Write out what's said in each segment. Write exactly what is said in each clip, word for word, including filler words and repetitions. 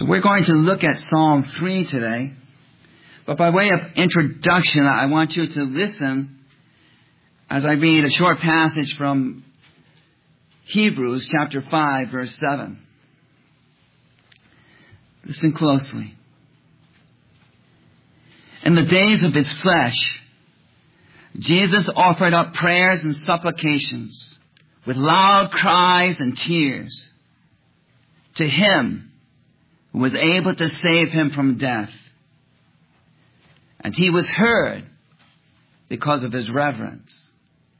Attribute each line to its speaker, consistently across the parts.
Speaker 1: We're going to look at Psalm three today. But by way of introduction, I want you to listen as I read a short passage from Hebrews chapter five, verse seven. Listen closely. In the days of his flesh, Jesus offered up prayers and supplications with loud cries and tears to him who was able to save him from death. And he was heard because of his reverence.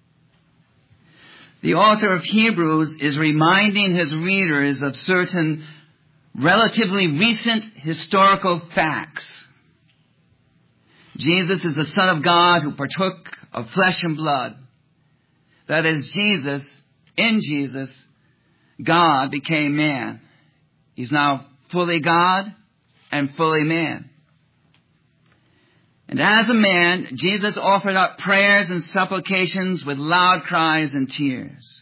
Speaker 1: The author of Hebrews is reminding his readers of certain relatively recent historical facts. Jesus is the Son of God who partook of flesh and blood. That is, Jesus, in Jesus, God became man. He's now fully God and fully man. And as a man, Jesus offered up prayers and supplications with loud cries and tears.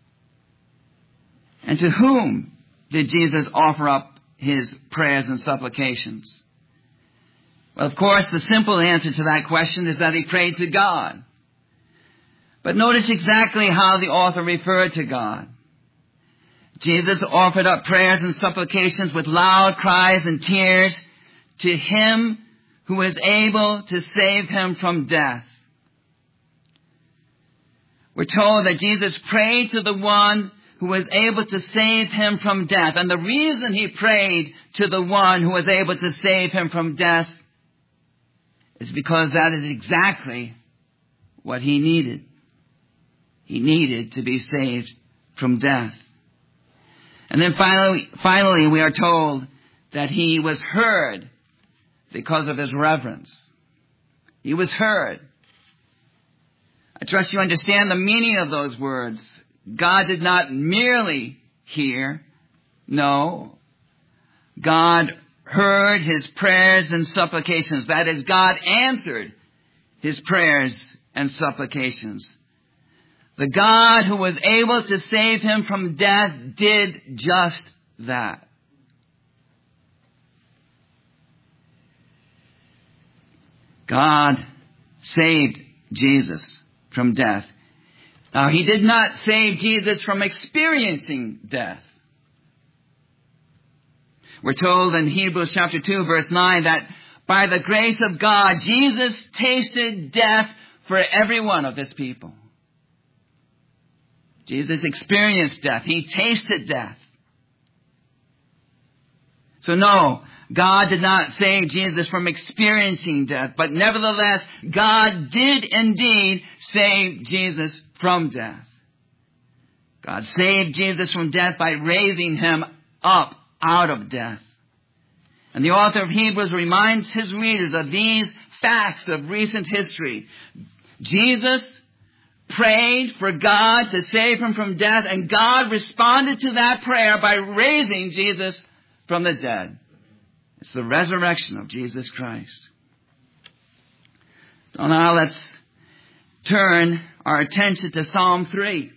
Speaker 1: And to whom did Jesus offer up his prayers and supplications? Well, of course, the simple answer to that question is that he prayed to God. But notice exactly how the author referred to God. Jesus offered up prayers and supplications with loud cries and tears to him who is able to save him from death. We're told that Jesus prayed to the one who was able to save him from death. And the reason he prayed to the one who was able to save him from death is because that is exactly what he needed. He needed to be saved from death. And then finally, finally, we are told that he was heard because of his reverence. He was heard. I trust you understand the meaning of those words. God did not merely hear. No. God heard his prayers and supplications. That is, God answered his prayers and supplications. The God who was able to save him from death did just that. God saved Jesus from death. Now, he did not save Jesus from experiencing death. We're told in Hebrews chapter two, verse nine, that by the grace of God, Jesus tasted death for every one of his people. Jesus experienced death. He tasted death. So no, God did not save Jesus from experiencing death, but nevertheless, God did indeed save Jesus from death. God saved Jesus from death by raising him up out of death. And the author of Hebrews reminds his readers of these facts of recent history. Jesus prayed for God to save him from death, and God responded to that prayer by raising Jesus from the dead. It's the resurrection of Jesus Christ. So now let's turn our attention to Psalm three.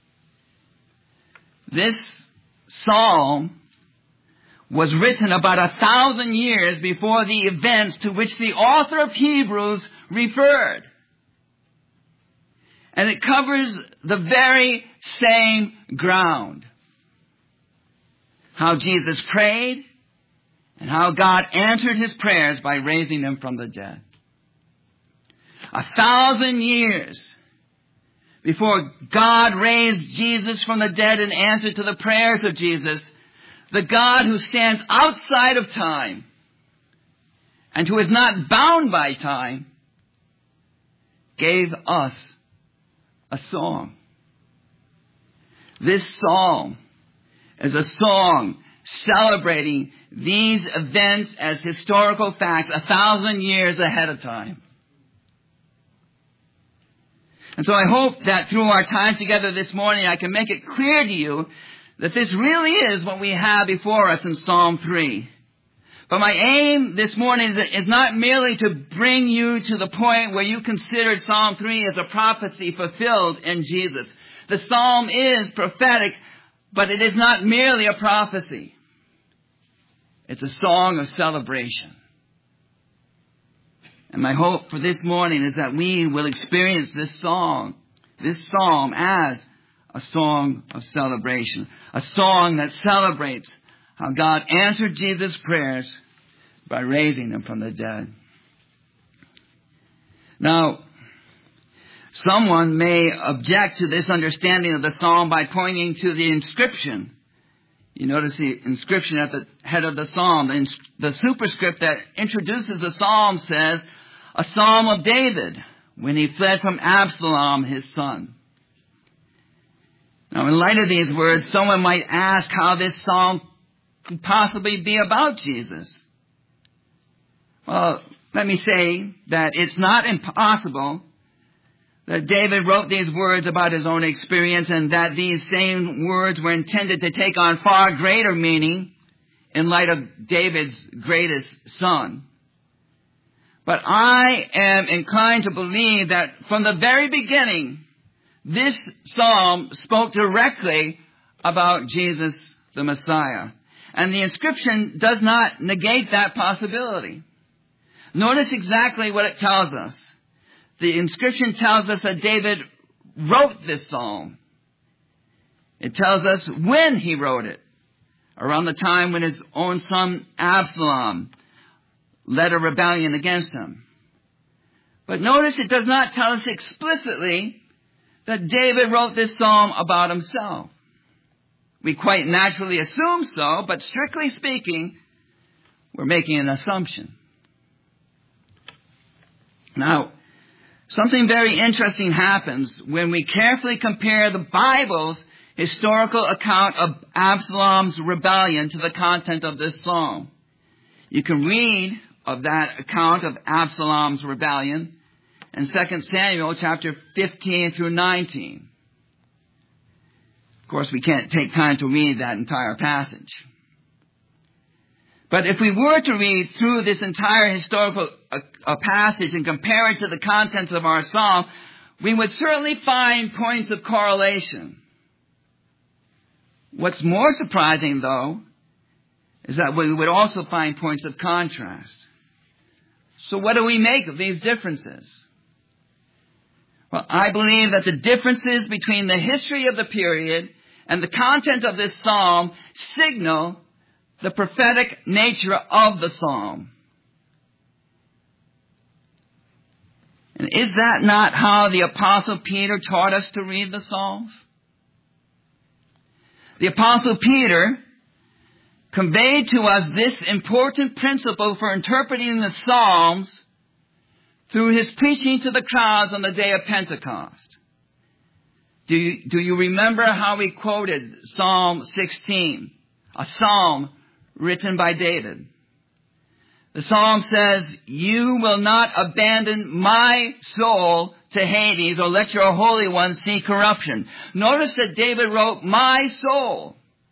Speaker 1: This psalm was written about a thousand years before the events to which the author of Hebrews referred. And it covers the very same ground. How Jesus prayed and how God answered his prayers by raising him from the dead. A thousand years before God raised Jesus from the dead in answer to the prayers of Jesus, the God who stands outside of time and who is not bound by time gave us a song. This psalm is a song celebrating these events as historical facts a thousand years ahead of time. And so I hope that through our time together this morning, I can make it clear to you that this really is what we have before us in Psalm three. But my aim this morning is not merely to bring you to the point where you consider Psalm three as a prophecy fulfilled in Jesus. The psalm is prophetic, but it is not merely a prophecy. It's a song of celebration. And my hope for this morning is that we will experience this song, this psalm, as a song of celebration. A song that celebrates how God answered Jesus' prayers by raising him from the dead. Now, someone may object to this understanding of the psalm by pointing to the inscription. You notice the inscription at the head of the psalm. The, the superscript that introduces the psalm says, a psalm of David when he fled from Absalom, his son. Now, in light of these words, someone might ask how this psalm could possibly be about Jesus. Well, let me say that it's not impossible that David wrote these words about his own experience and that these same words were intended to take on far greater meaning in light of David's greatest son. But I am inclined to believe that from the very beginning, this psalm spoke directly about Jesus the Messiah. And the inscription does not negate that possibility. Notice exactly what it tells us. The inscription tells us that David wrote this psalm. It tells us when he wrote it, around the time when his own son Absalom led a rebellion against him. But notice it does not tell us explicitly that David wrote this psalm about himself. We quite naturally assume so, but strictly speaking, we're making an assumption. Now, something very interesting happens when we carefully compare the Bible's historical account of Absalom's rebellion to the content of this psalm. You can read of that account of Absalom's rebellion in Second Samuel chapter fifteen through nineteen. Of course, we can't take time to read that entire passage. But if we were to read through this entire historical uh, uh, passage and compare it to the contents of our psalm, we would certainly find points of correlation. What's more surprising, though, is that we would also find points of contrast. So what do we make of these differences? Well, I believe that the differences between the history of the period and the content of this psalm signal the prophetic nature of the psalm. And is that not how the Apostle Peter taught us to read the Psalms? The Apostle Peter conveyed to us this important principle for interpreting the Psalms through his preaching to the crowds on the day of Pentecost. Do you, do you remember how he quoted Psalm sixteen, a psalm written by David? The psalm says, "You will not abandon my soul to Hades or let your Holy One see corruption." Notice that David wrote, "my soul."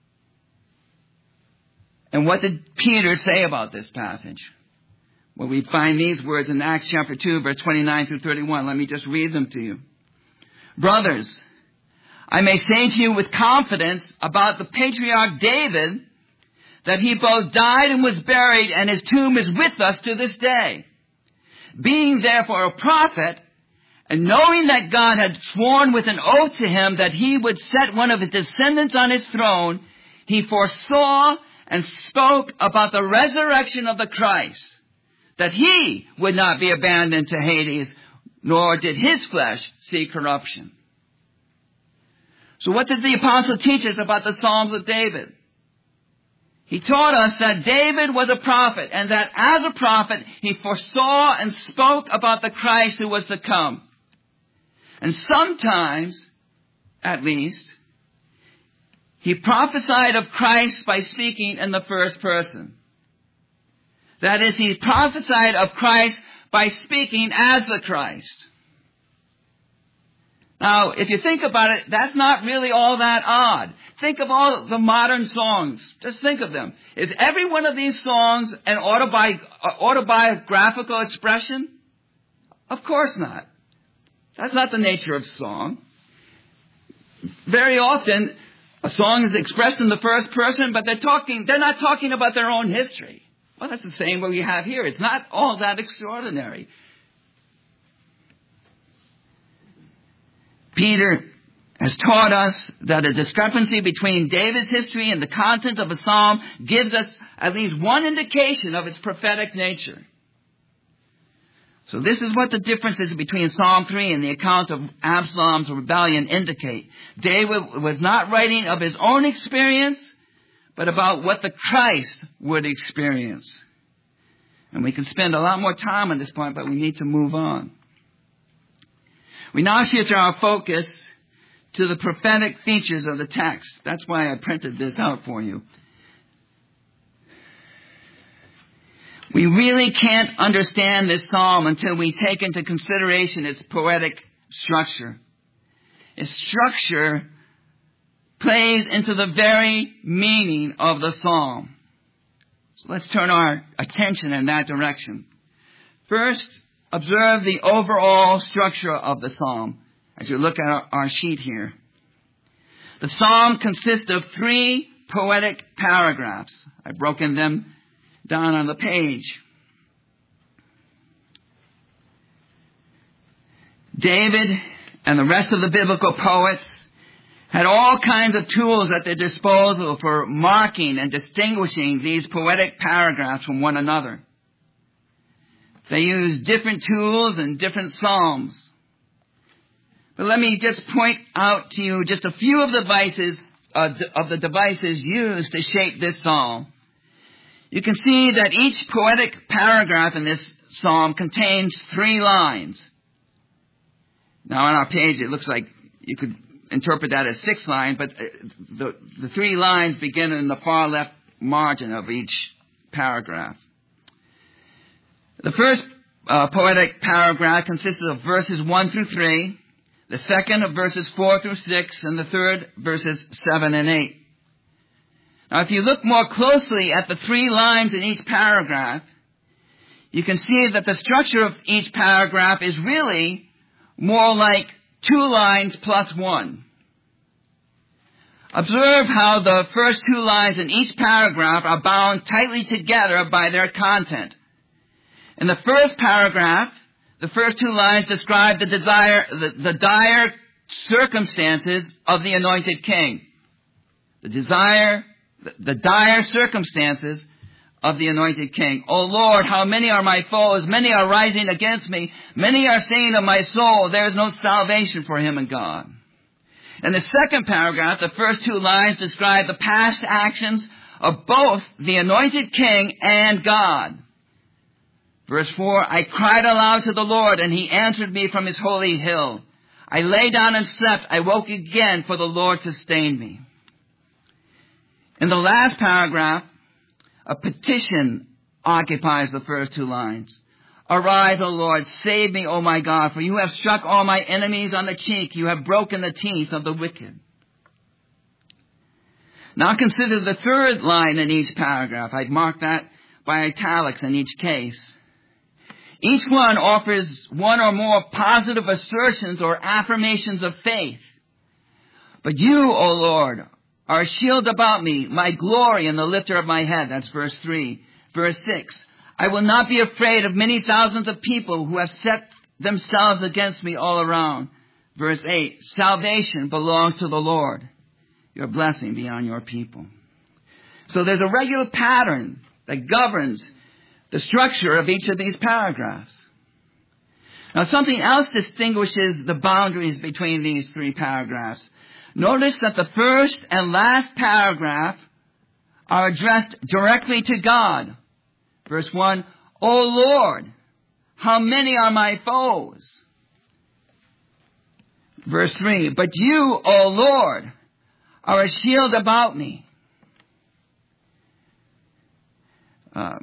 Speaker 1: And what did Peter say about this passage? Well, we find these words in Acts chapter two, verse twenty-nine through thirty-one. Let me just read them to you. "Brothers, I may say to you with confidence about the patriarch David, that he both died and was buried, and his tomb is with us to this day. Being therefore a prophet, and knowing that God had sworn with an oath to him that he would set one of his descendants on his throne, he foresaw and spoke about the resurrection of the Christ, that he would not be abandoned to Hades, nor did his flesh see corruption." So what did the apostle teach us about the Psalms of David? He taught us that David was a prophet, and that as a prophet, he foresaw and spoke about the Christ who was to come. And sometimes, at least, he prophesied of Christ by speaking in the first person. That is, he prophesied of Christ by speaking as the Christ. Now, if you think about it, that's not really all that odd. Think of all the modern songs. Just think of them. Is every one of these songs an autobi- autobiographical expression? Of course not. That's not the nature of song. Very often, A song is expressed in the first person, but they're talking, they're not talking about their own history. Well, that's the same what we have here. It's not all that extraordinary. Peter has taught us that a discrepancy between David's history and the content of a psalm gives us at least one indication of its prophetic nature. So this is what the differences between Psalm three and the account of Absalom's rebellion indicate. David was not writing of his own experience, but about what the Christ would experience. And we can spend a lot more time on this point, but we need to move on. We now shift our focus to the prophetic features of the text. That's why I printed this out for you. We really can't understand this psalm until we take into consideration its poetic structure. Its structure plays into the very meaning of the psalm. So let's turn our attention in that direction. First, observe the overall structure of the psalm as you look at our, our sheet here. The psalm consists of three poetic paragraphs. I've broken them down on the page. David and the rest of the biblical poets had all kinds of tools at their disposal for marking and distinguishing these poetic paragraphs from one another. They used different tools and different psalms. But let me just point out to you just a few of the devices, uh, of the devices used to shape this psalm. You can see that each poetic paragraph in this psalm contains three lines. Now on our page it looks like you could interpret that as six lines, but the, the three lines begin in the far left margin of each paragraph. The first uh, poetic paragraph consists of verses one through three, the second of verses four through six, and the third verses seven and eight. Now, if you look more closely at the three lines in each paragraph, you can see that the structure of each paragraph is really more like two lines plus one. Observe how the first two lines in each paragraph are bound tightly together by their content. In the first paragraph, the first two lines describe the desire, the, the dire circumstances of the anointed king. The desire The dire circumstances of the anointed king. O Lord, how many are my foes? Many are rising against me. Many are saying of my soul, there is no salvation for him in God. In the second paragraph, the first two lines describe the past actions of both the anointed king and God. Verse four, I cried aloud to the Lord, and he answered me from his holy hill. I lay down and slept. I woke again, for the Lord sustained me. In the last paragraph, a petition occupies the first two lines. Arise, O Lord, save me, O my God, for you have struck all my enemies on the cheek. You have broken the teeth of the wicked. Now consider the third line in each paragraph. I'd mark that by italics in each case. Each one offers one or more positive assertions or affirmations of faith. But you, O Lord, are a shield about me, my glory and the lifter of my head. That's verse three. Verse six. I will not be afraid of many thousands of people who have set themselves against me all around. Verse eight. Salvation belongs to the Lord. Your blessing be on your people. So there's a regular pattern that governs the structure of each of these paragraphs. Now something else distinguishes the boundaries between these three paragraphs. Notice that the first and last paragraph are addressed directly to God. Verse one, O Lord, how many are my foes? Verse three, but you, O Lord, are a shield about me. Uh,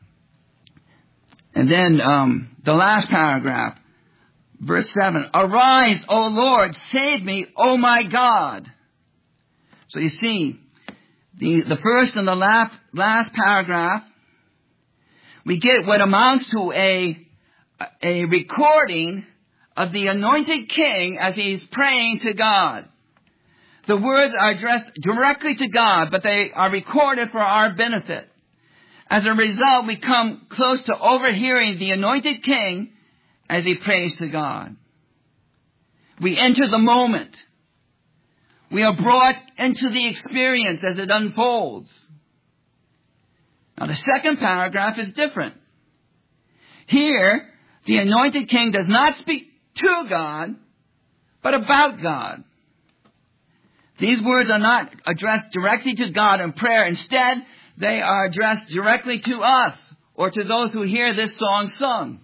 Speaker 1: and then um, the last paragraph, verse seven, arise, O Lord, save me, O my God. So you see, the, the first and the last, last paragraph, we get what amounts to a, a recording of the anointed king as he's praying to God. The words are addressed directly to God, but they are recorded for our benefit. As a result, we come close to overhearing the anointed king as he prays to God. We enter the moment. We are brought into the experience as it unfolds. Now, the second paragraph is different. Here, the anointed king does not speak to God, but about God. These words are not addressed directly to God in prayer. Instead, they are addressed directly to us or to those who hear this song sung.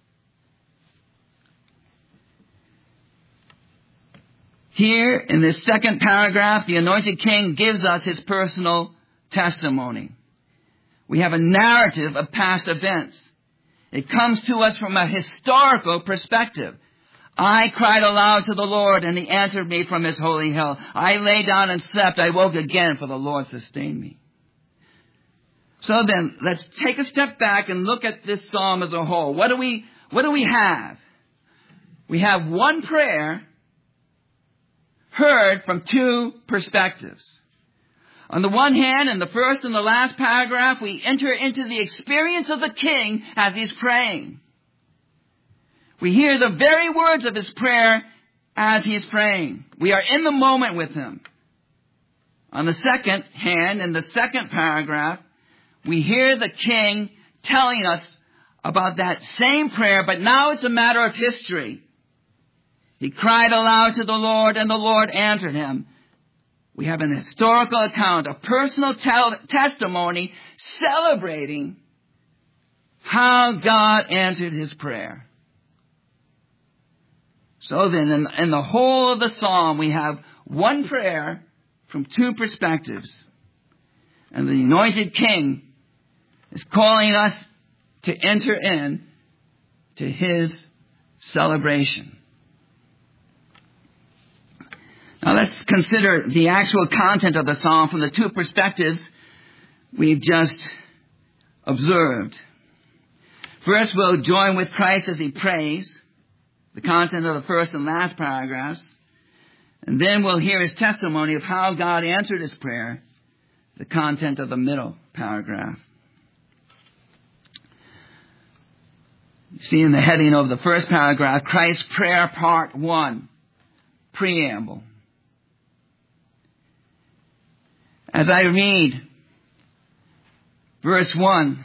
Speaker 1: Here, in this second paragraph, the anointed king gives us his personal testimony. We have a narrative of past events. It comes to us from a historical perspective. I cried aloud to the Lord, and he answered me from his holy hill. I lay down and slept. I woke again, for the Lord sustained me. So then, let's take a step back and look at this psalm as a whole. What do we, what do we have? We have one prayer heard from two perspectives. On the one hand, in the first and the last paragraph, we enter into the experience of the king as he's praying. We hear the very words of his prayer as he is praying. We are in the moment with him. On the second hand, in the second paragraph, we hear the king telling us about that same prayer, but now it's a matter of history. He cried aloud to the Lord, and the Lord answered him. We have an historical account, a personal tel- testimony celebrating how God answered his prayer. So then, in, in the whole of the psalm, we have one prayer from two perspectives. And the anointed king is calling us to enter in to his celebration. Now let's consider the actual content of the psalm from the two perspectives we've just observed. First, we'll join with Christ as he prays, the content of the first and last paragraphs. And then we'll hear his testimony of how God answered his prayer, the content of the middle paragraph. You see in the heading of the first paragraph, Christ's prayer part one, preamble. As I read verse one,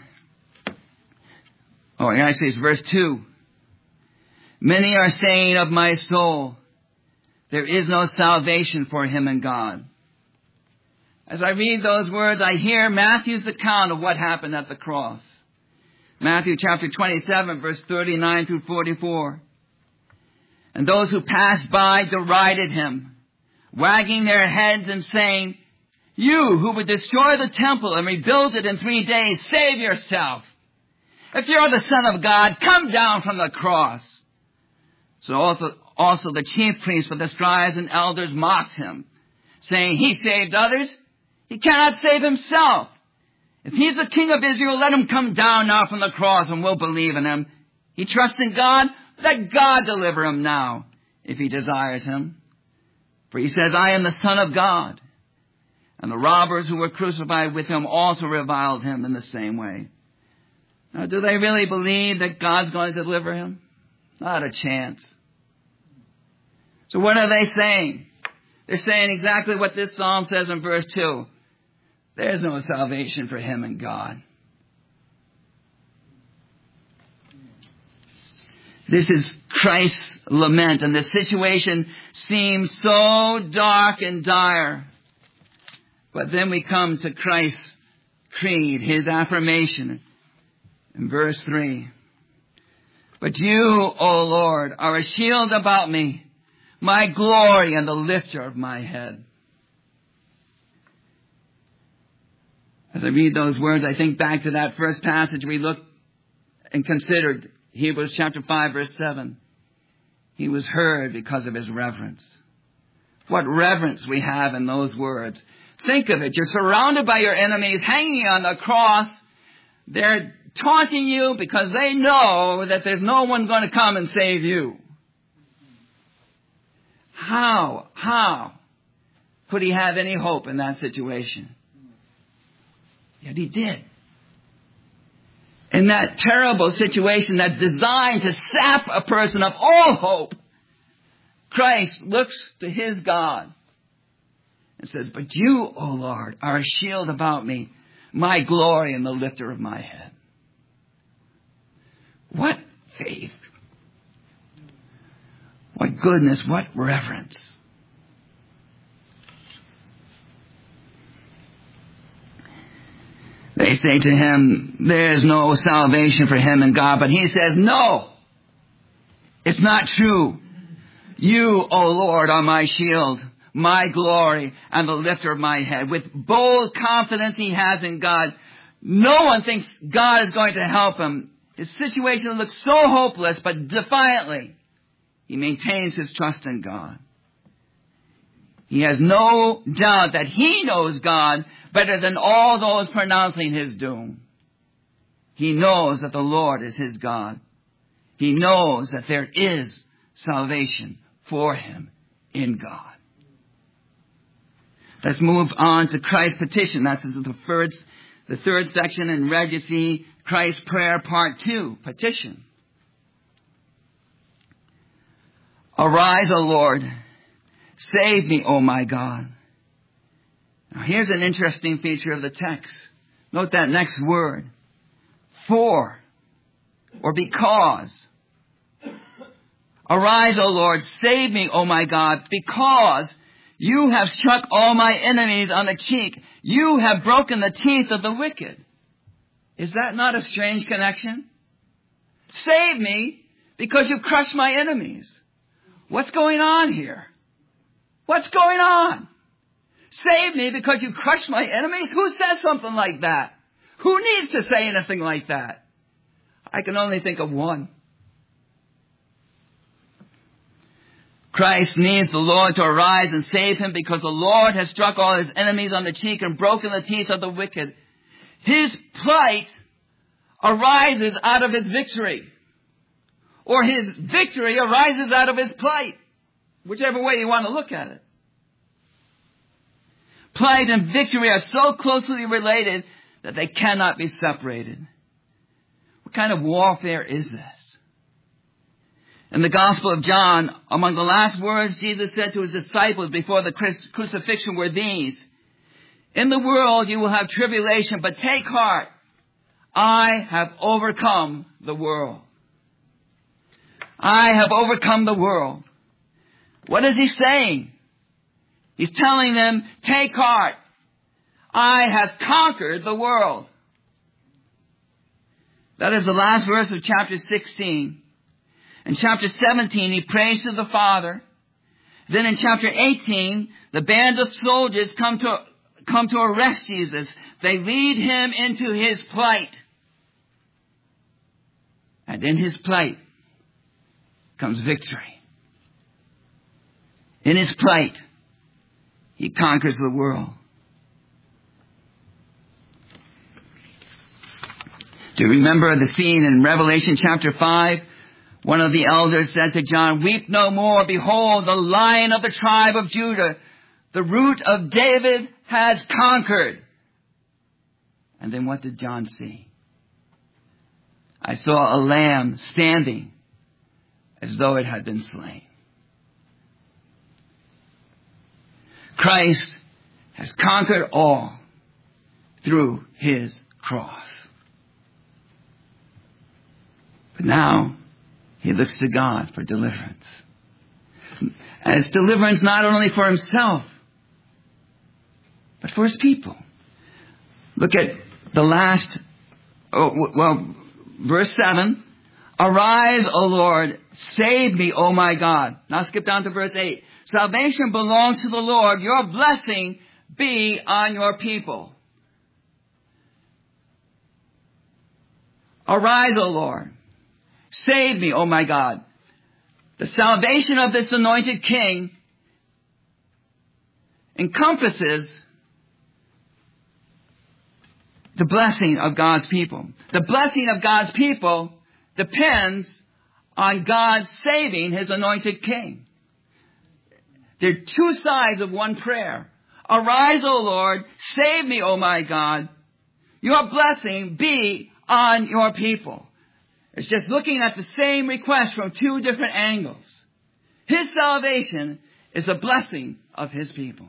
Speaker 1: oh, actually it's verse two. Many are saying of my soul, there is no salvation for him in God. As I read those words, I hear Matthew's account of what happened at the cross. Matthew chapter twenty-seven, verse thirty-nine through forty-four. And those who passed by derided him, wagging their heads and saying, you who would destroy the temple and rebuild it in three days, save yourself. If you're the Son of God, come down from the cross. So also, also the chief priests with the scribes and elders mocked him, saying, he saved others. He cannot save himself. If he's the King of Israel, let him come down now from the cross and we'll believe in him. He trusts in God. Let God deliver him now if he desires him. For he says, I am the Son of God. And the robbers who were crucified with him also reviled him in the same way. Now, do they really believe that God's going to deliver him? Not a chance. So what are they saying? They're saying exactly what this psalm says in verse two. There's no salvation for him in God. This is Christ's lament, and the situation seems so dark and dire. But then we come to Christ's creed, his affirmation in verse three. But you, O Lord, are a shield about me, my glory and the lifter of my head. As I read those words, I think back to that first passage we looked and considered, Hebrews chapter five, verse seven. He was heard because of his reverence. What reverence we have in those words. Think of it. You're surrounded by your enemies, hanging on the cross. They're taunting you because they know that there's no one going to come and save you. How? How could he have any hope in that situation? Yet he did. In that terrible situation that's designed to sap a person of all hope, Christ looks to his God and says, but you, O Lord, are a shield about me, my glory and the lifter of my head. What faith. What goodness, what reverence. They say to him, there's no salvation for him in God. But he says, no, it's not true. You, O Lord, are my shield, my glory, and the lifter of my head. With bold confidence he has in God. No one thinks God is going to help him. His situation looks so hopeless, but defiantly, he maintains his trust in God. He has no doubt that he knows God better than all those pronouncing his doom. He knows that the Lord is his God. He knows that there is salvation for him in God. Let's move on to Christ's petition. That's the third, the third section in red. You see Christ's prayer, part two, petition. Arise, O Lord. Save me, O my God. Now here's an interesting feature of the text. Note that next word. For, or because. Arise, O Lord, save me, O my God, because you have struck all my enemies on the cheek. You have broken the teeth of the wicked. Is that not a strange connection? Save me because you've crushed my enemies. What's going on here? What's going on? Save me because you crushed my enemies? Who says something like that? Who needs to say anything like that? I can only think of one. Christ needs the Lord to arise and save him because the Lord has struck all his enemies on the cheek and broken the teeth of the wicked. His plight arises out of his victory. Or his victory arises out of his plight. Whichever way you want to look at it. Plight and victory are so closely related that they cannot be separated. What kind of warfare is this? In the Gospel of John, among the last words Jesus said to his disciples before the crucifixion were these: in the world you will have tribulation, but take heart. I have overcome the world. I have overcome the world. What is he saying? He's telling them, take heart. I have conquered the world. That is the last verse of chapter sixteen. In chapter seventeen, he prays to the Father. Then in chapter eighteen, the band of soldiers come to, come to arrest Jesus. They lead him into his plight. And in his plight comes victory. In his plight, he conquers the world. Do you remember the scene in Revelation chapter five? One of the elders said to John, weep no more. Behold, the Lion of the tribe of Judah, the root of David, has conquered. And then what did John see? I saw a lamb standing as though it had been slain. Christ has conquered all through his cross. But now he looks to God for deliverance. And it's deliverance not only for himself, but for his people. Look at the last, oh, well, verse seven. Arise, O Lord, save me, O my God. Now skip down to verse eight. Salvation belongs to the Lord. Your blessing be on your people. Arise, O Lord. Save me, O my God. The salvation of this anointed king encompasses the blessing of God's people. The blessing of God's people depends on God saving his anointed king. There are two sides of one prayer. Arise, O Lord. Save me, O my God. Your blessing be on your people. It's just looking at the same request from two different angles. His salvation is a blessing of his people.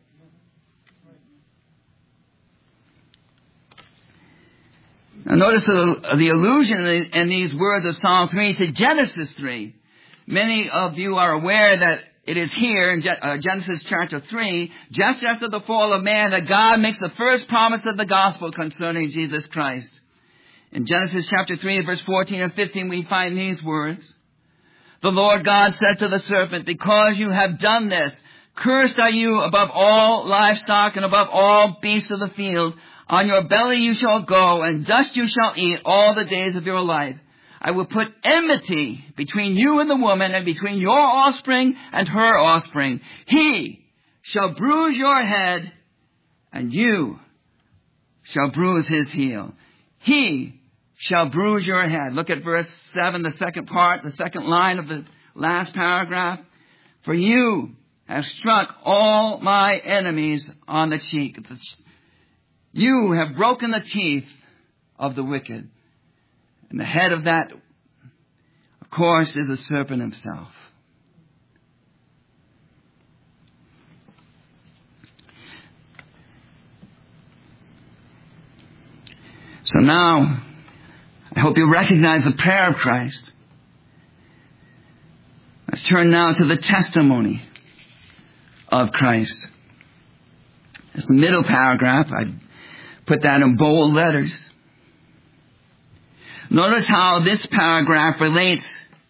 Speaker 1: Now notice the, the allusion in these words of Psalm three to Genesis three. Many of you are aware that it is here in Genesis chapter three, just after the fall of man, that God makes the first promise of the gospel concerning Jesus Christ. In Genesis chapter three, verse fourteen and fifteen, we find these words. The Lord God said to the serpent, because you have done this, cursed are you above all livestock and above all beasts of the field. On your belly you shall go, and dust you shall eat all the days of your life. I will put enmity between you and the woman, and between your offspring and her offspring. He shall bruise your head, and you shall bruise his heel. He shall bruise your head. Look at verse seven, the second part, the second line of the last paragraph. For you have struck all my enemies on the cheek. You have broken the teeth of the wicked. And the head of that, of course, is the serpent himself. So now, I hope you recognize the prayer of Christ. Let's turn now to the testimony of Christ. It's the middle paragraph. I put that in bold letters. Notice how this paragraph relates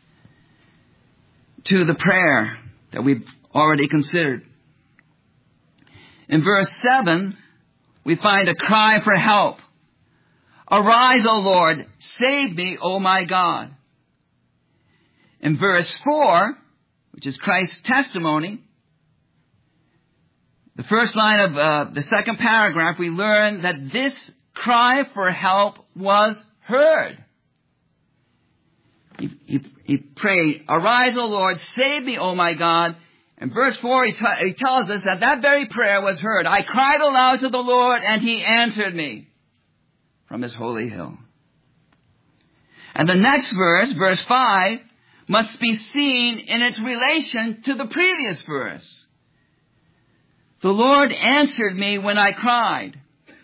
Speaker 1: to the prayer that we've already considered. In verse seven, we find a cry for help. Arise, O Lord, save me, O my God. In verse four, which is Christ's testimony, the first line of uh, the second paragraph, we learn that this cry for help was heard. He, he, he prayed, Arise, O Lord, save me, O my God. In verse four, he, t- he tells us that that very prayer was heard. I cried aloud to the Lord, and he answered me from his holy hill. And the next verse, verse five, must be seen in its relation to the previous verse. The Lord answered me when I cried.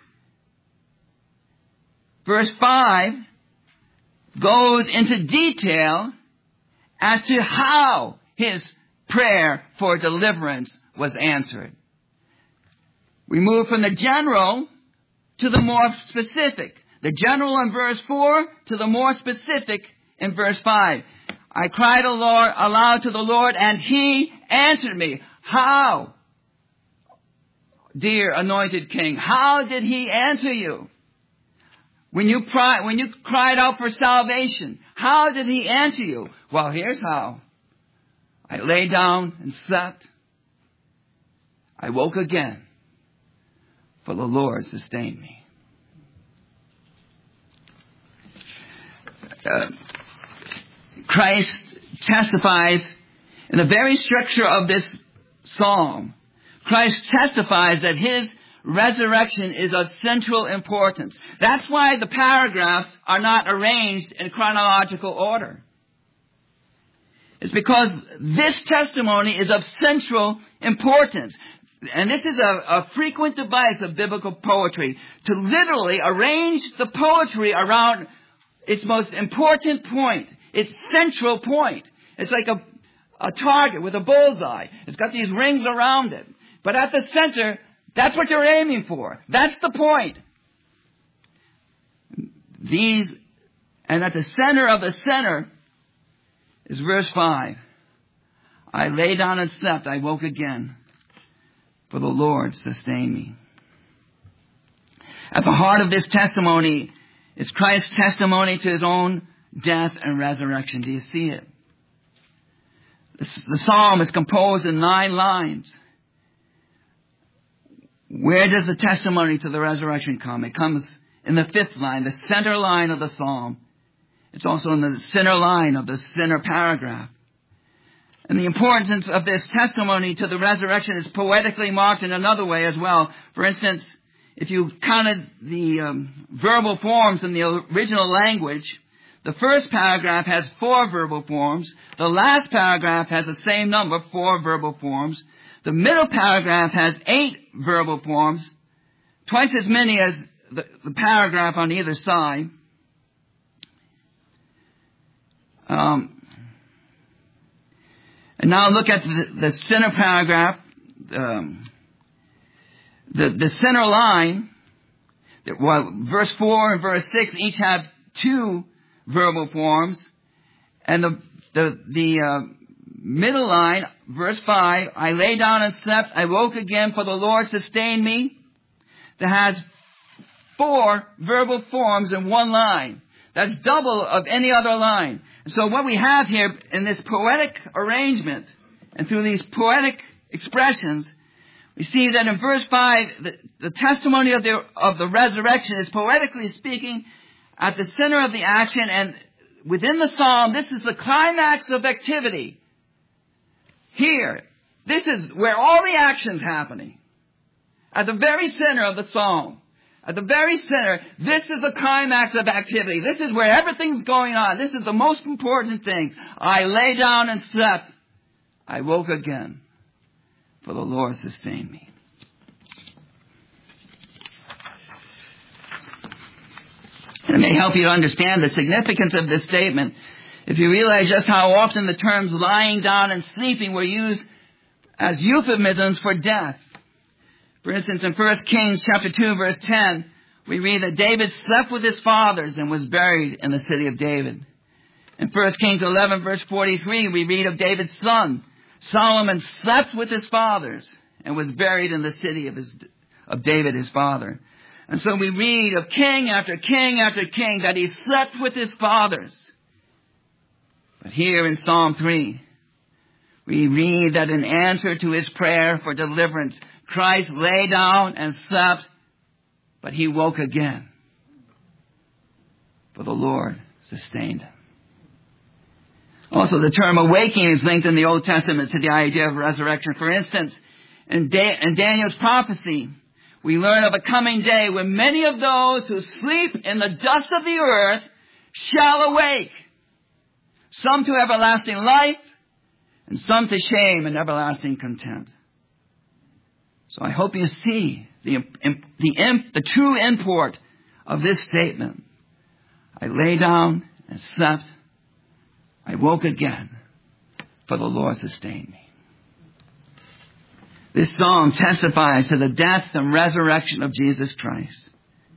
Speaker 1: Verse five goes into detail as to how his prayer for deliverance was answered. We move from the general to the more specific. The general in verse four to the more specific in verse five. I cried aloud to the Lord, and he answered me. How? Dear anointed king, how did he answer you? When you, pri- when you cried out for salvation, how did he answer you? Well, here's how. I lay down and slept. I woke again, for the Lord sustained me. Uh, Christ testifies in the very structure of this psalm. Christ testifies that his resurrection is of central importance. That's why the paragraphs are not arranged in chronological order. It's because this testimony is of central importance. And this is a, a frequent device of biblical poetry, to literally arrange the poetry around its most important point, its central point. It's like a, a target with a bullseye. It's got these rings around it. But at the center, that's what you're aiming for. That's the point. These, and at the center of the center is verse five. I lay down and slept. I woke again, for the Lord sustained me. At the heart of this testimony is Christ's testimony to his own death and resurrection. Do you see it? The psalm is composed in nine lines. Where does the testimony to the resurrection come? It comes in the fifth line, the center line of the psalm. It's also in the center line of the center paragraph. And the importance of this testimony to the resurrection is poetically marked in another way as well. For instance, if you counted the um, verbal forms in the original language, the first paragraph has four verbal forms. The last paragraph has the same number, four verbal forms. The middle paragraph has eight verbal forms, twice as many as the, the paragraph on either side. Um, and now look at the, the center paragraph. Um, the, the center line, well, verse four and verse six each have two verbal forms. And the the, the uh, middle line, verse five, I lay down and slept, I woke again, for the Lord sustained me. That has four verbal forms in one line. That's double of any other line. So what we have here in this poetic arrangement, and through these poetic expressions, we see that in verse five, the, the testimony of the, of the resurrection is poetically speaking at the center of the action, and within the psalm, this is the climax of activity. Here, this is where all the action's happening. At the very center of the psalm. At the very center, this is the climax of activity. This is where everything's going on. This is the most important thing. I lay down and slept. I woke again, for the Lord sustained me. It may help you to understand the significance of this statement if you realize just how often the terms lying down and sleeping were used as euphemisms for death. For instance, in First Kings chapter two, verse ten, we read that David slept with his fathers and was buried in the city of David. In First Kings eleven, verse forty-three, we read of David's son. Solomon slept with his fathers and was buried in the city of, his, of David, his father. And so we read of king after king after king that he slept with his fathers. But here in Psalm three, we read that in answer to his prayer for deliverance, Christ lay down and slept, but he woke again, for the Lord sustained him. Also, the term awaking is linked in the Old Testament to the idea of resurrection. For instance, in, da- in Daniel's prophecy, we learn of a coming day when many of those who sleep in the dust of the earth shall awake, some to everlasting life, and some to shame and everlasting contempt. So I hope you see the, the, the true import of this statement. I lay down and slept. I woke again, for the Lord sustained me. This psalm testifies to the death and resurrection of Jesus Christ.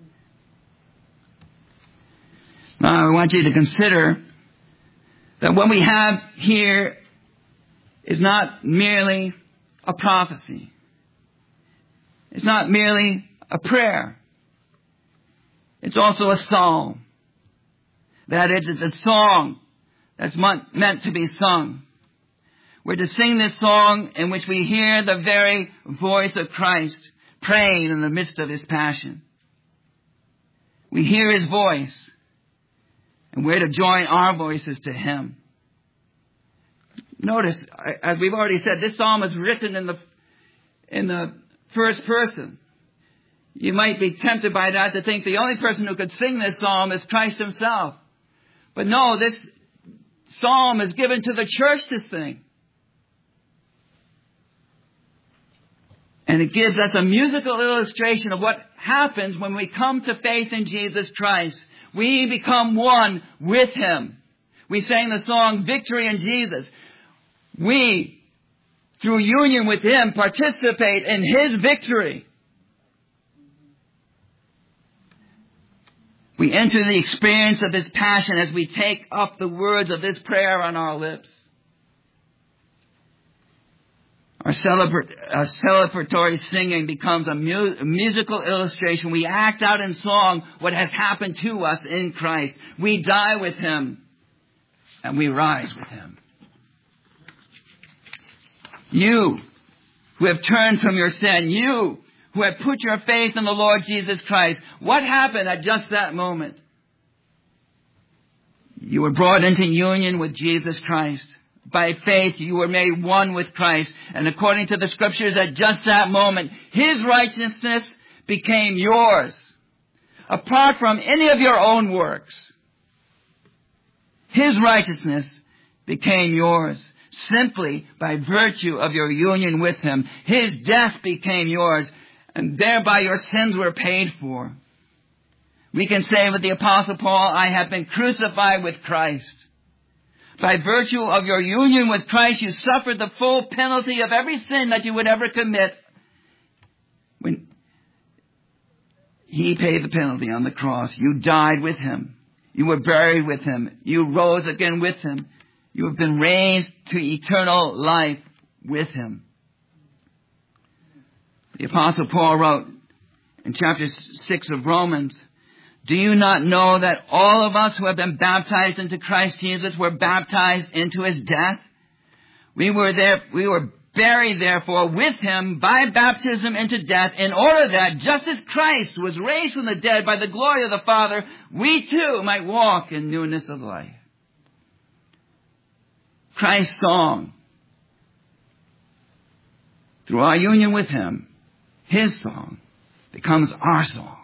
Speaker 1: Now I want you to consider that what we have here is not merely a prophecy. It's not merely a prayer. It's also a psalm. That is, it's a song that's meant to be sung. We're to sing this song in which we hear the very voice of Christ praying in the midst of his passion. We hear his voice, and we're to join our voices to him. Notice, as we've already said, this psalm is written in the in the first person. You might be tempted by that to think the only person who could sing this psalm is Christ himself. But no, this psalm is given to the church to sing. And it gives us a musical illustration of what happens when we come to faith in Jesus Christ. We become one with him. We sang the song, Victory in Jesus. We, through union with him, participate in his victory. We enter the experience of his passion as we take up the words of this prayer on our lips. Our, celebra- our celebratory singing becomes a, mu- a musical illustration. We act out in song what has happened to us in Christ. We die with him and we rise with him. You who have turned from your sin, you who have put your faith in the Lord Jesus Christ, what happened at just that moment? You were brought into union with Jesus Christ by faith you were made one with Christ. And according to the scriptures, at just that moment, his righteousness became yours, apart from any of your own works. His righteousness became yours simply by virtue of your union with him. His death became yours, and thereby your sins were paid for. We can say with the Apostle Paul, I have been crucified with Christ. By virtue of your union with Christ, you suffered the full penalty of every sin that you would ever commit. When he paid the penalty on the cross, you died with him. You were buried with him. You rose again with him. You have been raised to eternal life with him. The Apostle Paul wrote in chapter six of Romans, do you not know that all of us who have been baptized into Christ Jesus were baptized into his death? We were there, we were buried therefore with him by baptism into death, in order that just as Christ was raised from the dead by the glory of the Father, we too might walk in newness of life. Christ's song, through our union with him, his song becomes our song.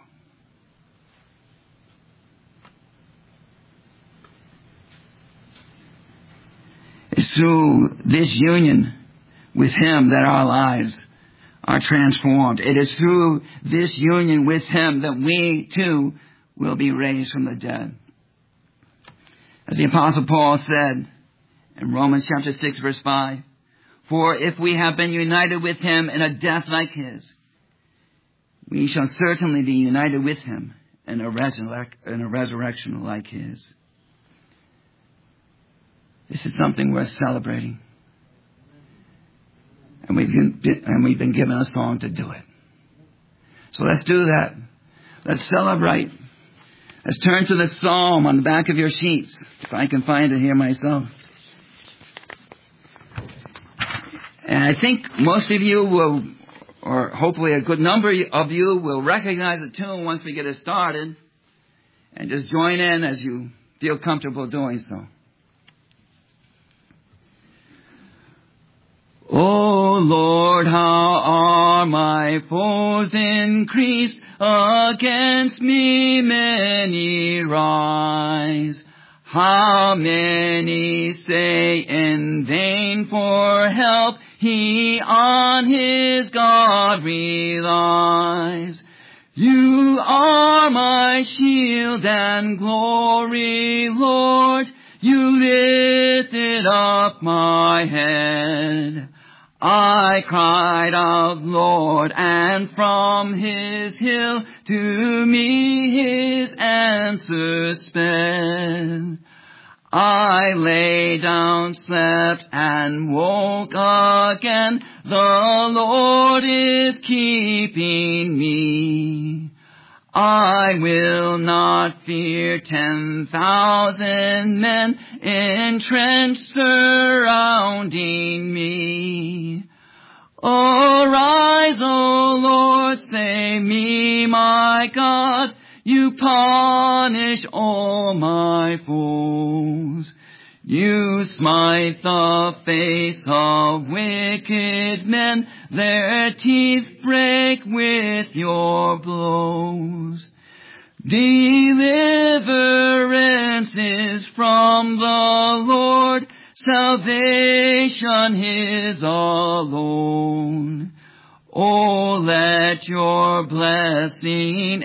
Speaker 1: It's through this union with him that our lives are transformed. It is through this union with him that we too will be raised from the dead. As the Apostle Paul said in Romans chapter six verse five, for if we have been united with him in a death like his, we shall certainly be united with him in a, resurrec- in a resurrection like his. This is something worth celebrating. And we've been, and we've been given a song to do it. So let's do that. Let's celebrate. Let's turn to the psalm on the back of your sheets, if I can find it here myself. And I think most of you will, or hopefully a good number of you will recognize the tune once we get it started. And just join in as you feel comfortable doing so. O Lord, how are my foes increased, against me many rise. How many say in vain for help, he on his God relies. You are my shield and glory, Lord, you lifted up my head. I cried out, Lord, and from his hill to me his answer sped. I lay down, slept, and woke again. The Lord is keeping me. I will not fear ten thousand men entrenched surrounding me. Arise, O Lord, save me, my God. You punish all my foes. You smite the face of wicked men. Their teeth break with your blows. Deliverance is from the Lord. Salvation his alone. Oh, let your blessing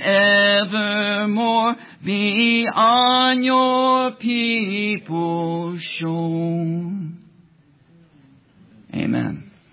Speaker 1: evermore be on your people shown.